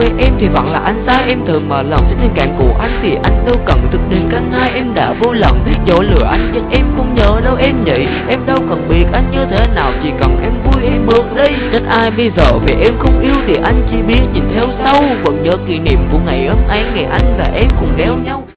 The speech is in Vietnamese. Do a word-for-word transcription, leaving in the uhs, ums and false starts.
với em thì vẫn là anh sai. Em thường mở lòng trên tình cảm của anh thì anh đâu cần thực đến canh hai. Em đã vô lòng dỗ lừa anh nhưng em không nhớ đâu em nhỉ. Em đâu cần biết anh như thế nào, chỉ cần em vui em bước đi. Trách ai bây giờ vì em không yêu thì anh chỉ biết nhìn theo sau. Vẫn nhớ kỷ niệm của ngày ấm ấy, ngày anh và em cùng đeo nhau.